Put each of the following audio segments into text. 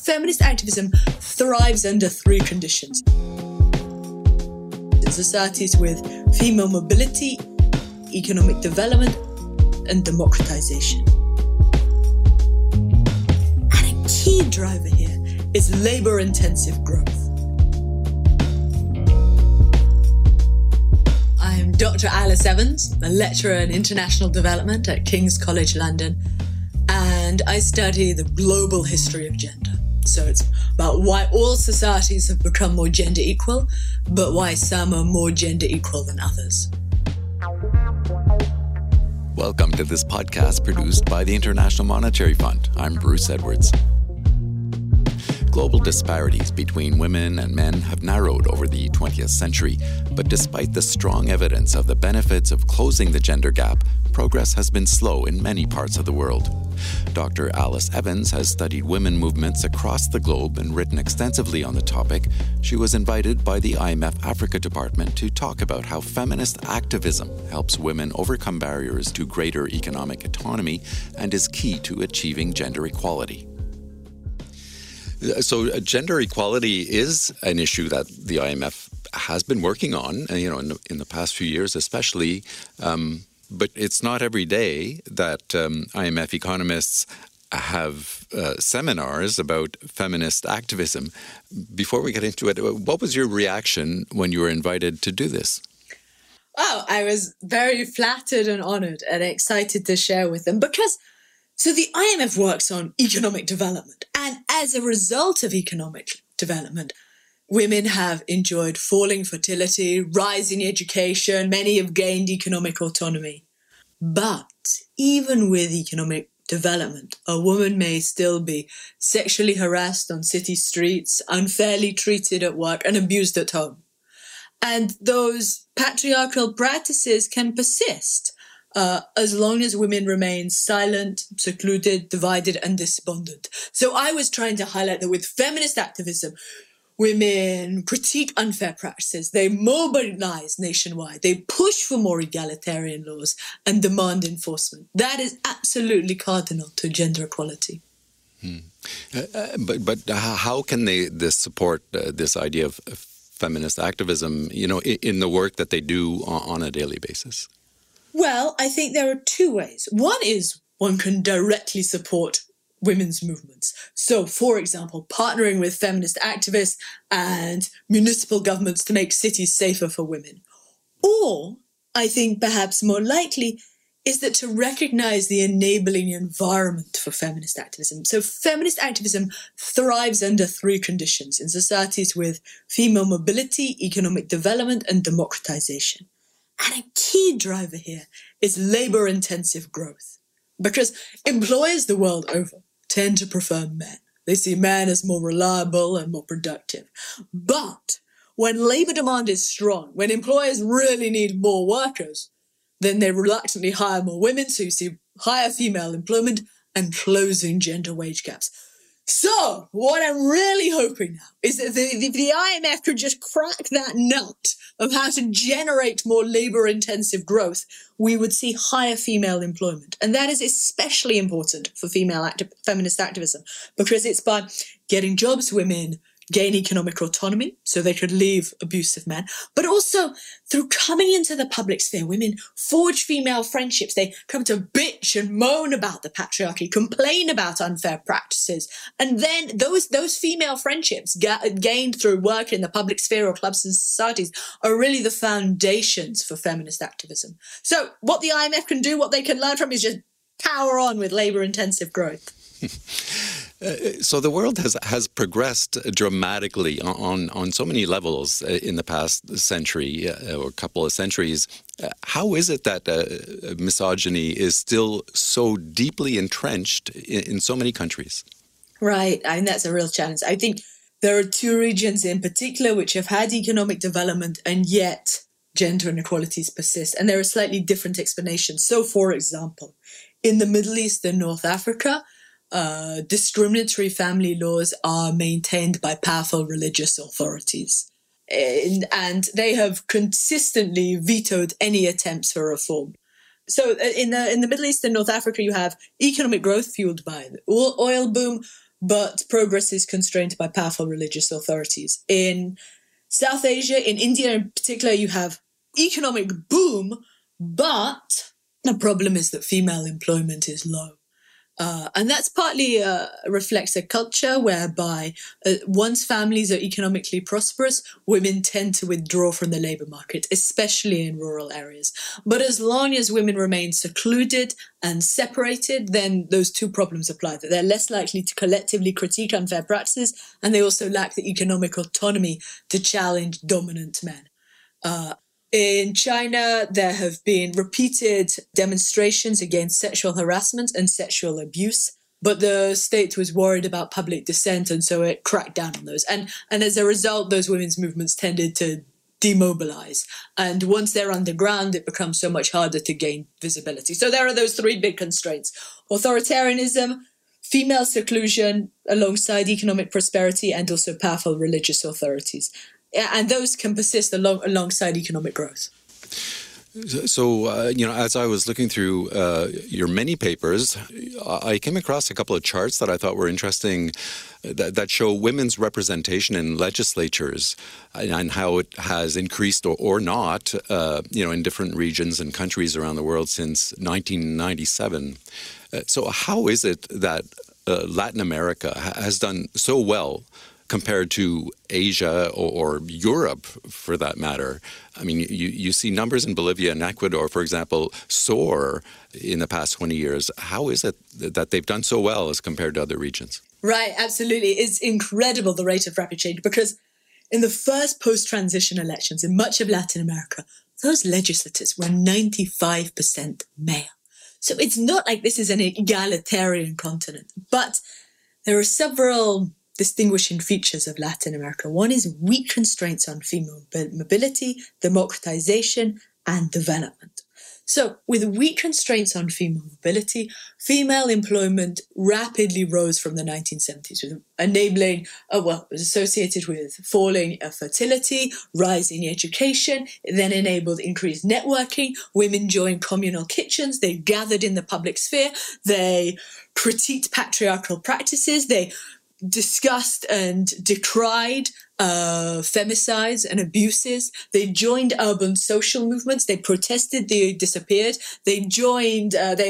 feminist activism thrives under three conditions. In societies with female mobility, economic development, and democratization. And a key driver here is labor-intensive growth. I am Dr. Alice Evans, a lecturer in international development at King's College London, and I study the global history of gender. So it's about why all societies have become more gender equal, but why some are more gender equal than others. Welcome to this podcast produced by the International Monetary Fund. I'm Bruce Edwards. Global disparities between women and men have narrowed over the 20th century, but despite the strong evidence of the benefits of closing the gender gap, progress has been slow in many parts of the world. Dr. Alice Evans has studied women movements across the globe and written extensively on the topic. She was invited by the IMF Africa Department to talk about how feminist activism helps women overcome barriers to greater economic autonomy and is key to achieving gender equality. So gender equality is an issue that the IMF has been working on, in the past few years especially. But it's not every day that IMF economists have seminars about feminist activism. Before we get into it, what was your reaction when you were invited to do this? Oh, I was very flattered and honored and excited to share with them because the IMF works on economic development. And as a result of economic development, women have enjoyed falling fertility, rising education, many have gained economic autonomy. But even with economic development, a woman may still be sexually harassed on city streets, unfairly treated at work, and abused at home. And those patriarchal practices can persist as long as women remain silent, secluded, divided, and despondent. So I was trying to highlight that with feminist activism, women critique unfair practices, they mobilize nationwide, they push for more egalitarian laws and demand enforcement. That is absolutely cardinal to gender equality. But how can they support this idea of feminist activism, in the work that they do on a daily basis? Well, I think there are two ways. One is one can directly support women's movements. So, for example, partnering with feminist activists and municipal governments to make cities safer for women. Or, I think perhaps more likely, is that to recognize the enabling environment for feminist activism. So feminist activism thrives under three conditions in societies with female mobility, economic development, and democratization. And a key driver here is labor-intensive growth. Because employers the world over tend to prefer men. They see men as more reliable and more productive. But when labor demand is strong, when employers really need more workers, then they reluctantly hire more women, so you see higher female employment and closing gender wage gaps. So, what I'm really hoping now is that the IMF could just crack that nut of how to generate more labor-intensive growth, we would see higher female employment. And that is especially important for feminist activism, because it's by getting jobs women gain economic autonomy, so they could leave abusive men, but also through coming into the public sphere, women forge female friendships. They come to bitch and moan about the patriarchy, complain about unfair practices, and then those female friendships gained through work in the public sphere or clubs and societies are really the foundations for feminist activism. So what the IMF can do, what they can learn from, is just power on with labor-intensive growth. So the world has progressed dramatically on so many levels in the past century or couple of centuries. How is it that misogyny is still so deeply entrenched in so many countries? Right. I mean, that's a real challenge. I think there are two regions in particular which have had economic development and yet gender inequalities persist. And there are slightly different explanations. So, for example, in the Middle East and North Africa, discriminatory family laws are maintained by powerful religious authorities. And they have consistently vetoed any attempts for reform. So in the Middle East and North Africa, you have economic growth fueled by the oil boom, but progress is constrained by powerful religious authorities. In South Asia, in India in particular, you have economic boom, but the problem is that female employment is low. And that's partly reflects a culture whereby once families are economically prosperous, women tend to withdraw from the labour market, especially in rural areas. But as long as women remain secluded and separated, then those two problems apply, that they're less likely to collectively critique unfair practices, and they also lack the economic autonomy to challenge dominant men. In China, there have been repeated demonstrations against sexual harassment and sexual abuse, but the state was worried about public dissent, and so it cracked down on those. And as a result, those women's movements tended to demobilize. And once they're underground, it becomes so much harder to gain visibility. So there are those three big constraints: authoritarianism, female seclusion alongside economic prosperity, and also powerful religious authorities. And those can persist alongside economic growth. So, as I was looking through your many papers, I came across a couple of charts that I thought were interesting that show women's representation in legislatures and how it has increased or not, in different regions and countries around the world since 1997. So how is it that Latin America has done so well compared to Asia or Europe, for that matter? I mean, you see numbers in Bolivia and Ecuador, for example, soar in the past 20 years. How is it that they've done so well as compared to other regions? Right, absolutely. It's incredible, the rate of rapid change, because in the first post-transition elections in much of Latin America, those legislators were 95% male. So it's not like this is an egalitarian continent, but there are several distinguishing features of Latin America. One is weak constraints on female mobility, democratization, and development. So with weak constraints on female mobility, female employment rapidly rose from the 1970s, with enabling, it was associated with falling fertility, rising education. It then enabled increased networking. Women joined communal kitchens. They gathered in the public sphere. They critiqued patriarchal practices. They discussed and decried femicides and abuses. They joined urban social movements. They protested. They disappeared. They joined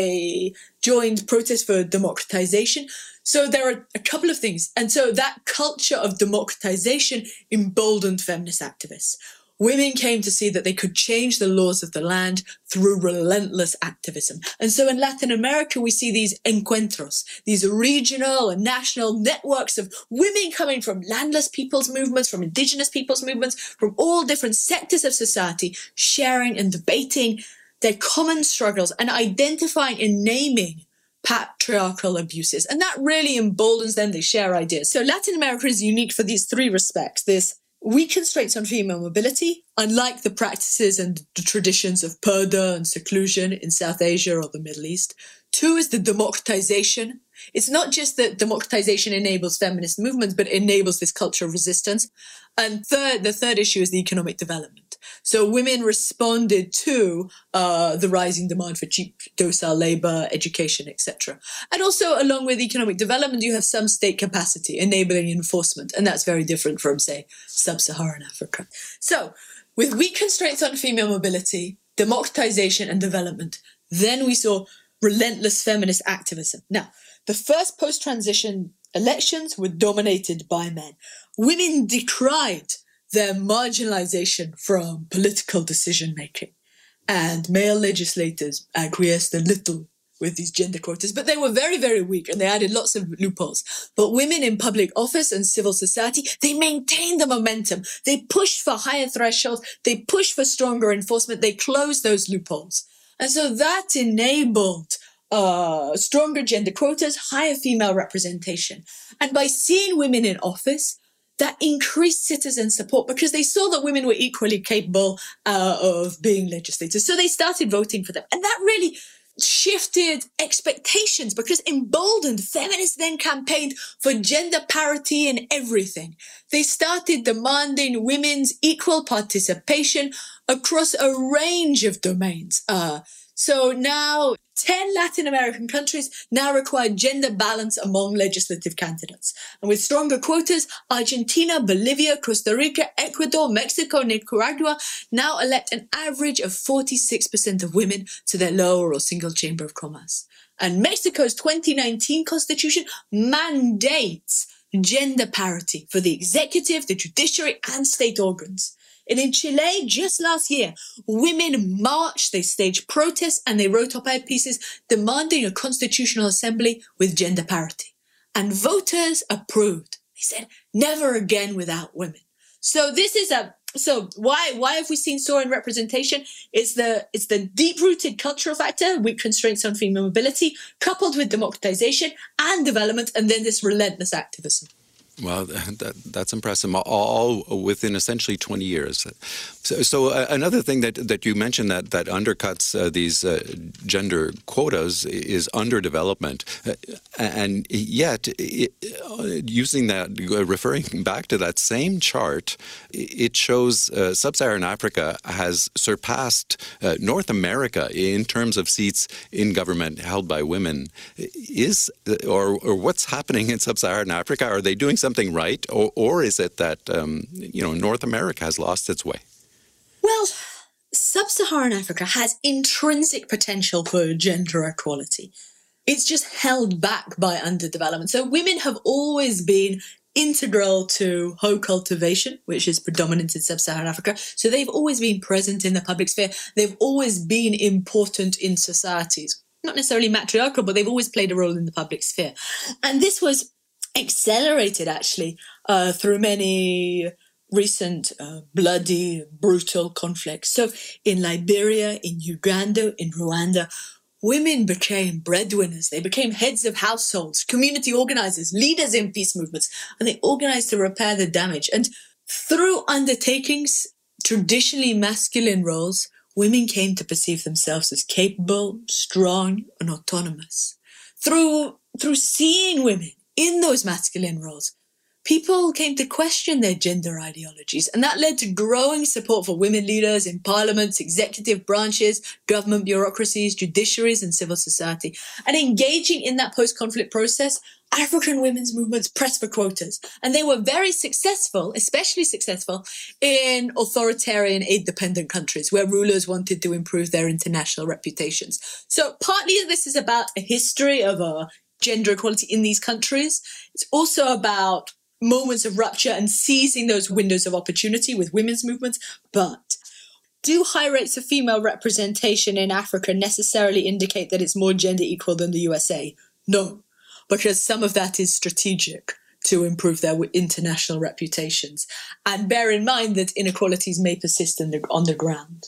protests for democratization. So there are a couple of things. And so that culture of democratization emboldened feminist activists. Women came to see that they could change the laws of the land through relentless activism. And so in Latin America, we see these encuentros, these regional and national networks of women coming from landless people's movements, from indigenous people's movements, from all different sectors of society, sharing and debating their common struggles and identifying and naming patriarchal abuses. And that really emboldens them. They share ideas. So Latin America is unique for these three respects. This weak constraints on female mobility, unlike the practices and the traditions of purdah and seclusion in South Asia or the Middle East. Two is the democratization. It's not just that democratization enables feminist movements, but enables this culture of resistance. And the third issue is the economic development. So women responded to the rising demand for cheap, docile labor, education, etc. And also, along with economic development, you have some state capacity enabling enforcement. And that's very different from, say, sub-Saharan Africa. So with weak constraints on female mobility, democratization and development, then we saw relentless feminist activism. Now, the first post-transition elections were dominated by men. Women decried their marginalization from political decision-making. And male legislators acquiesced a little with these gender quotas, but they were very, very weak and they added lots of loopholes. But women in public office and civil society, they maintained the momentum. They pushed for higher thresholds. They pushed for stronger enforcement. They closed those loopholes. And so that enabled stronger gender quotas, higher female representation. And by seeing women in office, that increased citizen support because they saw that women were equally capable of being legislators. So they started voting for them. And that really shifted expectations because emboldened feminists then campaigned for gender parity in everything. They started demanding women's equal participation across a range of domains. So now 10 Latin American countries now require gender balance among legislative candidates. And with stronger quotas, Argentina, Bolivia, Costa Rica, Ecuador, Mexico, Nicaragua now elect an average of 46% of women to their lower or single chamber of commerce. And Mexico's 2019 constitution mandates gender parity for the executive, the judiciary, and state organs. And in Chile, just last year, women marched, they staged protests, and they wrote op-ed pieces demanding a constitutional assembly with gender parity. And voters approved. They said, never again without women. So why have we seen soaring representation? It's the deep-rooted cultural factor, weak constraints on female mobility, coupled with democratization and development, and then this relentless activism. Well, that's impressive, all within essentially 20 years. So another thing that you mentioned that undercuts these gender quotas is underdevelopment. And yet, using that, referring back to that same chart, it shows Sub-Saharan Africa has surpassed North America in terms of seats in government held by women. Or what's happening in Sub-Saharan Africa? Are they doing something right, or is it that North America has lost its way? Well, Sub-Saharan Africa has intrinsic potential for gender equality. It's just held back by underdevelopment. So women have always been integral to hoe cultivation, which is predominant in Sub-Saharan Africa. So they've always been present in the public sphere. They've always been important in societies. Not necessarily matriarchal, but they've always played a role in the public sphere. And this was accelerated, actually, through many recent bloody, brutal conflicts. So in Liberia, in Uganda, in Rwanda, women became breadwinners. They became heads of households, community organizers, leaders in peace movements, and they organized to repair the damage. And through undertakings, traditionally masculine roles, women came to perceive themselves as capable, strong, and autonomous. Through seeing women in those masculine roles, people came to question their gender ideologies, and that led to growing support for women leaders in parliaments, executive branches, government bureaucracies, judiciaries, and civil society. And engaging in that post-conflict process, African women's movements pressed for quotas, and they were very successful, especially successful in authoritarian aid-dependent countries where rulers wanted to improve their international reputations. So partly this is about a history of gender equality in these countries. It's also about moments of rupture and seizing those windows of opportunity with women's movements. But do high rates of female representation in Africa necessarily indicate that it's more gender equal than the USA? No, because some of that is strategic to improve their international reputations. And bear in mind that inequalities may persist on the ground.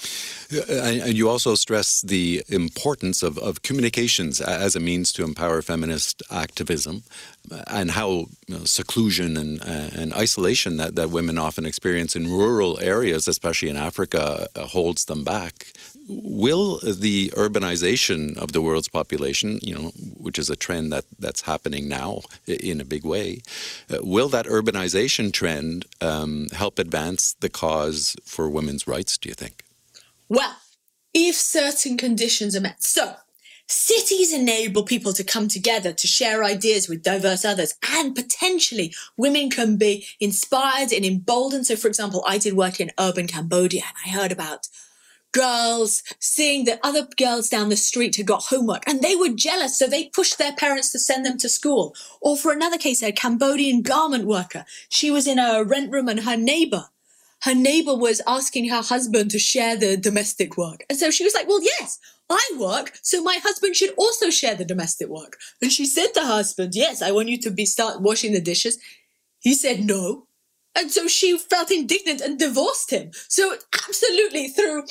And you also stress the importance of communications as a means to empower feminist activism, and how seclusion and isolation that women often experience in rural areas, especially in Africa, holds them back. Will the urbanization of the world's population, which is a trend that's happening now in a big way, will that urbanization trend help advance the cause for women's rights, do you think? Well, if certain conditions are met. So, cities enable people to come together to share ideas with diverse others, and potentially women can be inspired and emboldened. So, for example, I did work in urban Cambodia, and I heard about girls seeing that other girls down the street had got homework, and they were jealous, so they pushed their parents to send them to school. Or for another case, a Cambodian garment worker. She was in a rent room, and her neighbor was asking her husband to share the domestic work. And so she was like, well, yes, I work, so my husband should also share the domestic work. And she said to her husband, yes, I want you to start washing the dishes. He said no. And so she felt indignant and divorced him. So absolutely through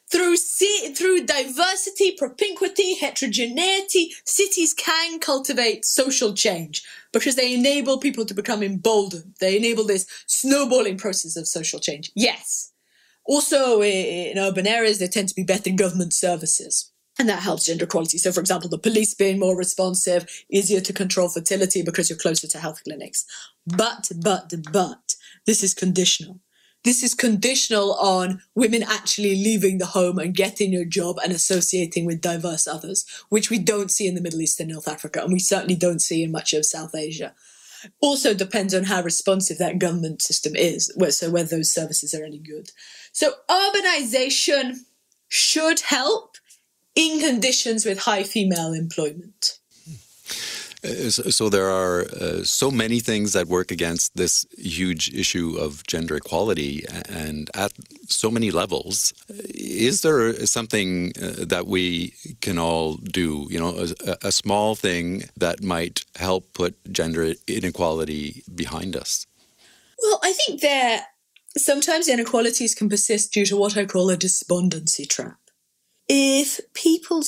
diversity, propinquity, heterogeneity, cities can cultivate social change because they enable people to become emboldened. They enable this snowballing process of social change. Yes. Also, in urban areas, there tend to be better government services, and that helps gender equality. So, for example, the police being more responsive, easier to control fertility because you're closer to health clinics. But, this is conditional. This is conditional on women actually leaving the home and getting a job and associating with diverse others, which we don't see in the Middle East and North Africa, and we certainly don't see in much of South Asia. Also depends on how responsive that government system is, so whether those services are any good. So urbanization should help in conditions with high female employment. So there are so many things that work against this huge issue of gender equality and at so many levels. Is there something that we can all do, a small thing that might help put gender inequality behind us? Well, I think sometimes inequalities can persist due to what I call a despondency trap. If people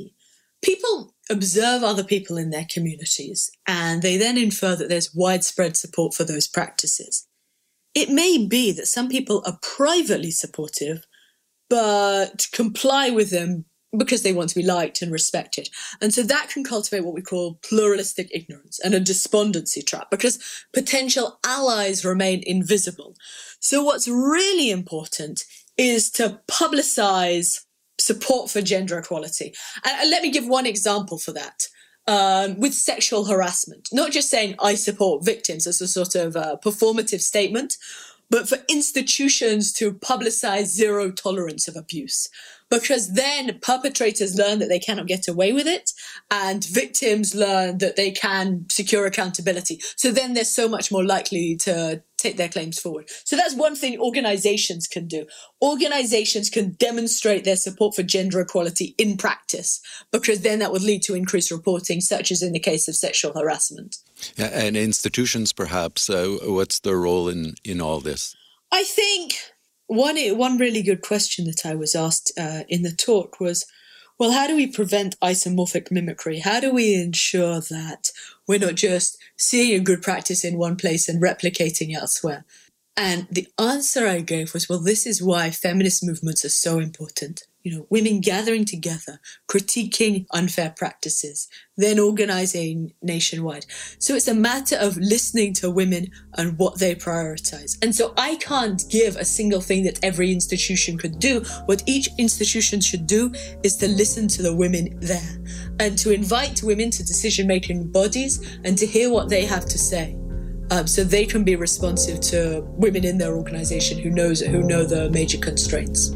observe other people in their communities, and they then infer that there's widespread support for those practices. It may be that some people are privately supportive, but comply with them because they want to be liked and respected. And so that can cultivate what we call pluralistic ignorance and a despondency trap, because potential allies remain invisible. So what's really important is to publicize support for gender equality. And let me give one example for that. With sexual harassment, not just saying I support victims as a sort of performative statement, but for institutions to publicize zero tolerance of abuse. Because then perpetrators learn that they cannot get away with it, and victims learn that they can secure accountability. So then they're so much more likely to take their claims forward. So that's one thing organizations can do. Organizations can demonstrate their support for gender equality in practice, because then that would lead to increased reporting, such as in the case of sexual harassment. Yeah, and institutions, perhaps, what's their role in all this? I think one really good question that I was asked in the talk was, well, how do we prevent isomorphic mimicry? How do we ensure that we're not just seeing a good practice in one place and replicating elsewhere? And the answer I gave was, well, this is why feminist movements are so important. Women gathering together, critiquing unfair practices, then organizing nationwide. So it's a matter of listening to women and what they prioritize. And so I can't give a single thing that every institution could do. What each institution should do is to listen to the women there and to invite women to decision-making bodies and to hear what they have to say. So they can be responsive to women in their organization who know the major constraints.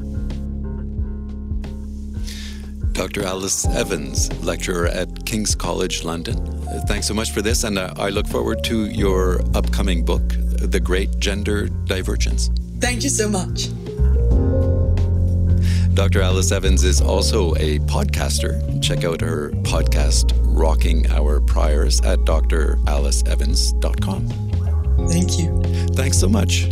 Dr. Alice Evans, lecturer at King's College London. Thanks so much for this, and I look forward to your upcoming book, The Great Gender Divergence. Thank you so much. Dr. Alice Evans is also a podcaster. Check out her podcast, Rocking Our Priors, at draliceevans.com. Thank you. Thanks so much.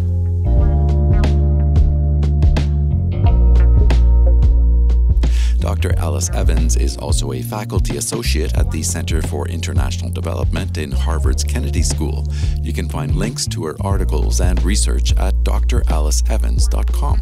Dr. Alice Evans is also a faculty associate at the Center for International Development in Harvard's Kennedy School. You can find links to her articles and research at draliceevans.com.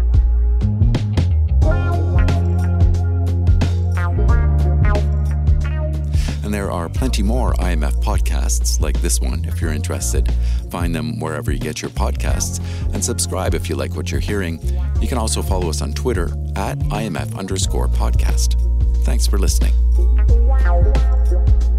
And there are plenty more IMF podcasts like this one if you're interested. Find them wherever you get your podcasts and subscribe if you like what you're hearing. You can also follow us on Twitter at IMF_podcast. Thanks for listening.